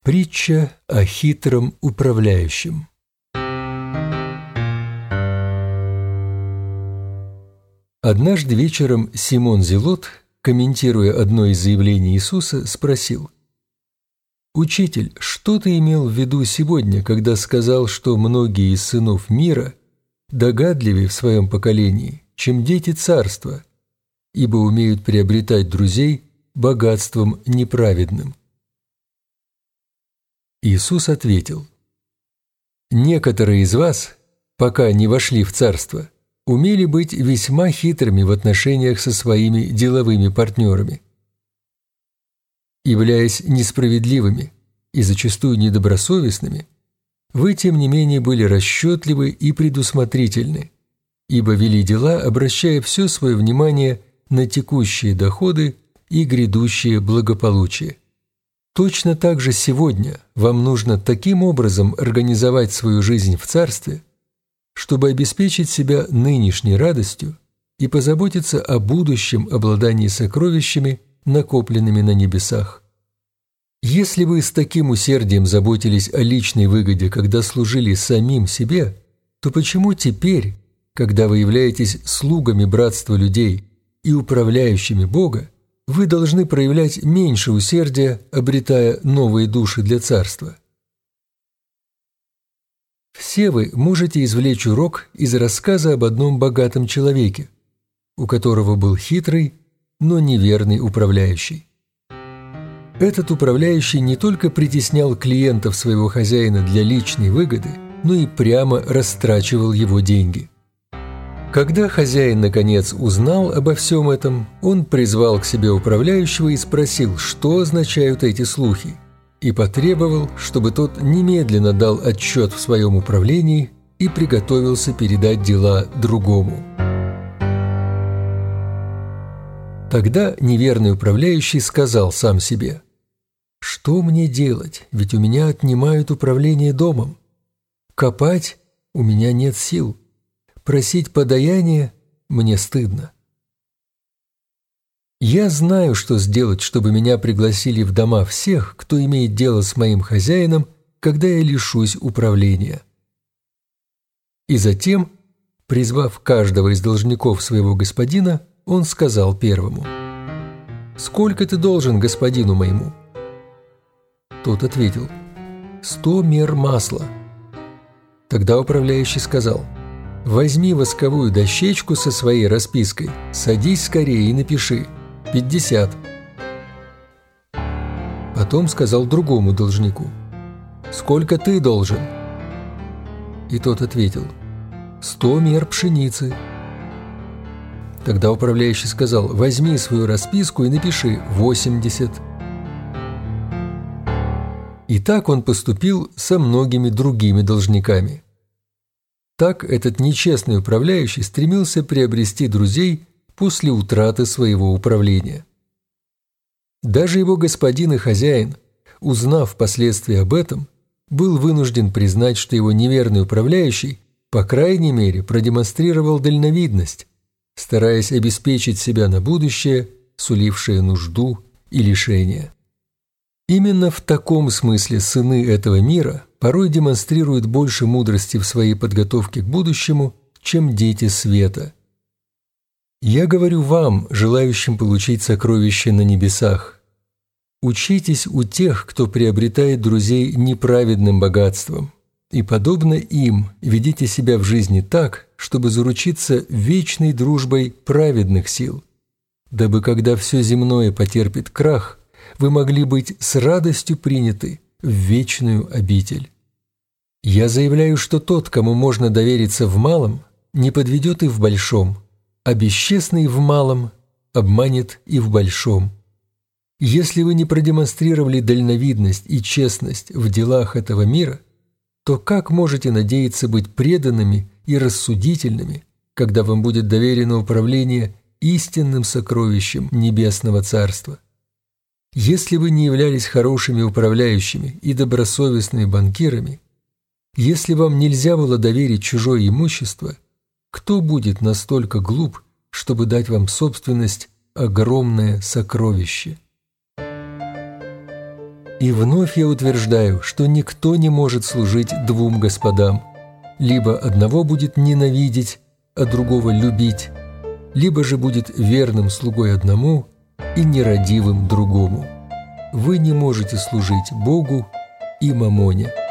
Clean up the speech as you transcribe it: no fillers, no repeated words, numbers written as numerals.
Притча о хитром управляющем. Однажды вечером Симон Зелот, комментируя одно из заявлений Иисуса, спросил: «Учитель, что ты имел в виду сегодня, когда сказал, что многие из сынов мира догадливее в своем поколении, чем дети царства, ибо умеют приобретать друзей богатством неправедным?» Иисус ответил: «Некоторые из вас, пока не вошли в царство, умели быть весьма хитрыми в отношениях со своими деловыми партнерами. Являясь несправедливыми и зачастую недобросовестными, вы, тем не менее, были расчетливы и предусмотрительны, ибо вели дела, обращая все свое внимание на текущие доходы и грядущее благополучие. Точно так же сегодня вам нужно таким образом организовать свою жизнь в царстве, чтобы обеспечить себя нынешней радостью и позаботиться о будущем обладании сокровищами, накопленными на небесах. Если вы с таким усердием заботились о личной выгоде, когда служили самим себе, то почему теперь, когда вы являетесь слугами братства людей и управляющими Бога, вы должны проявлять меньше усердия, обретая новые души для царства? Все вы можете извлечь урок из рассказа об одном богатом человеке, у которого был хитрый, но неверный управляющий. Этот управляющий не только притеснял клиентов своего хозяина для личной выгоды, но и прямо растрачивал его деньги. Когда хозяин, наконец, узнал обо всем этом, он призвал к себе управляющего и спросил, что означают эти слухи, и потребовал, чтобы тот немедленно дал отчет в своем управлении и приготовился передать дела другому. Тогда неверный управляющий сказал сам себе: «Что мне делать, ведь у меня отнимают управление домом? Копать у меня нет сил. Просить подаяние мне стыдно. Я знаю, что сделать, чтобы меня пригласили в дома всех, кто имеет дело с моим хозяином, когда я лишусь управления». И затем, призвав каждого из должников своего господина, он сказал первому: «Сколько ты должен господину моему?» Тот ответил: 100 мер масла. Тогда управляющий сказал: «Возьми восковую дощечку со своей распиской, садись скорее и напиши 50. Потом сказал другому должнику: «Сколько ты должен?» И тот ответил: 100 мер пшеницы. Тогда управляющий сказал: «Возьми свою расписку и напиши 80. И так он поступил со многими другими должниками. Так этот нечестный управляющий стремился приобрести друзей после утраты своего управления. Даже его господин и хозяин, узнав впоследствии об этом, был вынужден признать, что его неверный управляющий, по крайней мере, продемонстрировал дальновидность, стараясь обеспечить себя на будущее, сулившее нужду и лишение. Именно в таком смысле сыны этого мира порой демонстрируют больше мудрости в своей подготовке к будущему, чем дети света. Я говорю вам, желающим получить сокровища на небесах: учитесь у тех, кто приобретает друзей неправедным богатством, и, подобно им, ведите себя в жизни так, чтобы заручиться вечной дружбой праведных сил, дабы, когда все земное потерпит крах, вы могли быть с радостью приняты в вечную обитель. Я заявляю, что тот, кому можно довериться в малом, не подведет и в большом, а бесчестный в малом обманет и в большом. Если вы не продемонстрировали дальновидность и честность в делах этого мира, то как можете надеяться быть преданными и рассудительными, когда вам будет доверено управление истинным сокровищем Небесного Царства? Если вы не являлись хорошими управляющими и добросовестными банкирами, если вам нельзя было доверить чужое имущество, кто будет настолько глуп, чтобы дать вам в собственность огромное сокровище? И вновь я утверждаю, что никто не может служить двум господам. Либо одного будет ненавидеть, а другого любить, либо же будет верным слугой одному и нерадивым другому. Вы не можете служить Богу и мамоне.